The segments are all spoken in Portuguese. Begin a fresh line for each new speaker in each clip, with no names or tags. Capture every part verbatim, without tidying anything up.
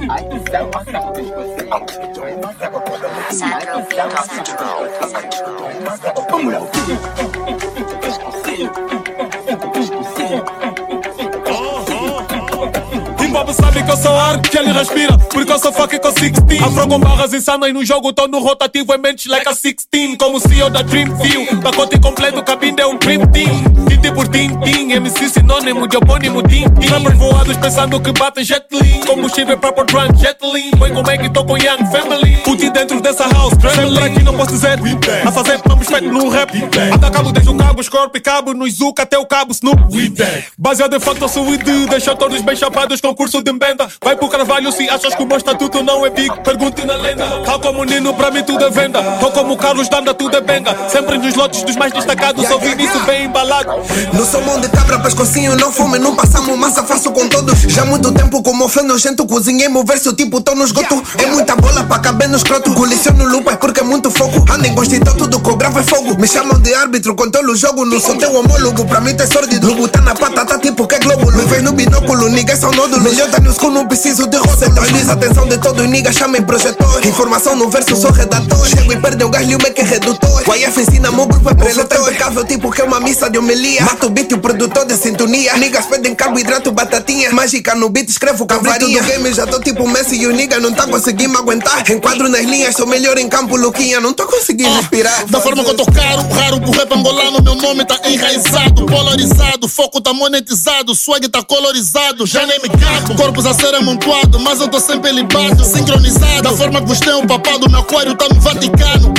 Bob sabe que eu sou ar que ele respira, porque eu sou fuck com sixteen. Afro com barras insanas no jogo, tô no rotativo em mentes like a sixteen. Como C E O da Dreamville, pacote completo, cabine é um dream team. Tinti por tintim, M C sinônimo de opônimo tintim. Rappers voados pensando que batem jet li. Combustível para por drunk, jet li. Foi com Meg e tô com Young Family. Puti dentro dessa house, sempre aqui não posso dizer. A fazer vamos feito no rap. Até cabo desde o cabo, Scorpio e cabo, no Izuka até o cabo Snoop. Baseado em facto, sou de deixar todos bem chapados com curso de mbenda. Vai pro Carvalho se achas que o meu estatuto não é big. Pergunte na lenda. Tal como Nino, pra mim tudo é venda. Tô como Carlos Danda, tudo é benga. Sempre nos lotes dos mais destacados, ouvi isso bem embalado.
Não sou mão de cabra, pescocinho, não fome, não passamos massa, faço com todos. Já há muito tempo como fã nojento, cozinhei meu verso tipo tô no esgoto. É muita bola pra caber no escroto. Coleciono lupas porque é muito foco. Ando em constituto, tudo que eu gravo é fogo. Me chamam de árbitro, controlo o jogo. Não sou teu homólogo, pra mim tu é sórdido. Lobo tá na patata tipo que é glóbulo. Me vês no binóculo, niggas são nódulos. Melhor tá no escuro, não preciso de roça. Centraliza a atenção de todos, niggas chamem projetor. Informação no verso, sou redator. Chego e perde um gás, o que é redutor. O I F ensina, meu grupo é preletor. Tá impecável tipo que é uma missa de homilia. Mato o beat e o produtor de sintonia. Niggas pedem carboidrato, batatinha. Mágica no beat, escrevo cavaria. Do game já tô tipo Messi e o nigga não tá conseguindo me aguentar. Enquadro nas linhas, sou melhor em campo, Luquinha. Não tô conseguindo oh, respirar.
Da forma que eu tô caro, raro pro rap angolano. Meu nome tá enraizado, polarizado. Foco tá monetizado, swag tá colorizado. Já nem me cago, corpos a ser amontoado. Mas eu tô sempre libado, sincronizado. Da forma que vos tem o papado, meu aquário tá no Vaticano.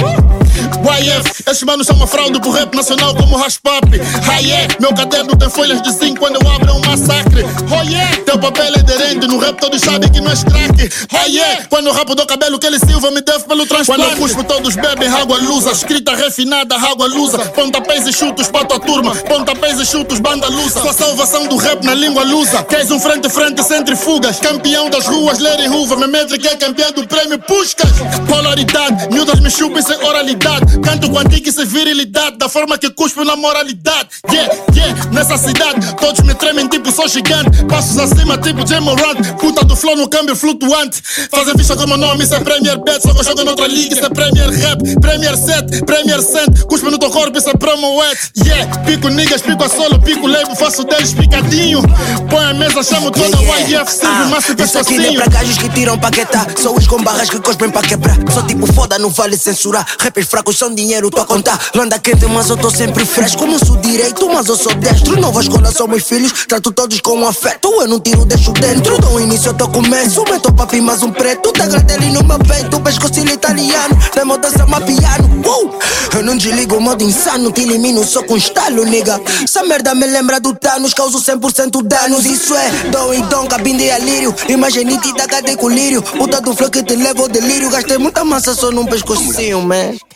Y F, esses manos são uma fraude pro rap nacional como Raspap. Haie, meu caderno tem folhas de zinco, quando eu abro é um massacre. Oye, teu papel é aderente, no rap todos sabem que não és craque. Oye, quando eu rapo do cabelo que ele silva me deve pelo transplante. Quando eu cuspo todos bebem água lusa, escrita refinada, água lusa. Pontapés e chutos para tua turma, pontapés e chutos banda lusa. Sua salvação do rap na língua lusa. Queres um frente-frente centrifugas, campeão das ruas, ler em ruva. Me métrica é campeão do prêmio Puskas. Polaridade, miúdas me chupem sem oralidade. Canto com antiga e sem virilidade, da forma que cuspo na moralidade. Yeah, yeah, nessa cidade todos me tremem tipo sou gigante. Passos acima tipo Jay Morant. Puta do flow no câmbio flutuante. Fazem vista como nome, isso é Premier Bet. Só que eu jogo noutra liga, isso é Premier Rap. Premier Set, Premier Cent. Cuspo no teu corpo, isso é Promo Wet. Yeah, pico niggas, pico a solo, pico label, faço deles picadinho. Põe a mesa, chamo toda yeah, yeah. Y F, sirvo ah, massa e
isso aqui não é pra gajos que tiram paqueta. Sou os com barras que cospem pra quebrar. Sou tipo foda, não vale censurar. Rappers fracos são dinheiro, tô a contar. Landa quente, mas eu tô sempre fresco. Não sou direito, mas eu sou destro. Nova escola são meus filhos, trato todos com afeto. Eu não tiro, deixo dentro. Do início eu tô começo. Meto papi, mais um preto. Tá grateli no meu peito, pescoço italiano. Na mudança, mapiano. Uh! Eu não desligo o modo insano. Te elimino só com estalo, nigga. Essa merda me lembra do Thanos. Causo cem por cento danos. Isso é dom e dom, cabine de alírio. Imagem nítida, cadê colírio? Puta do flow que te leva ao delírio. Gastei muita massa só num pescocinho, man.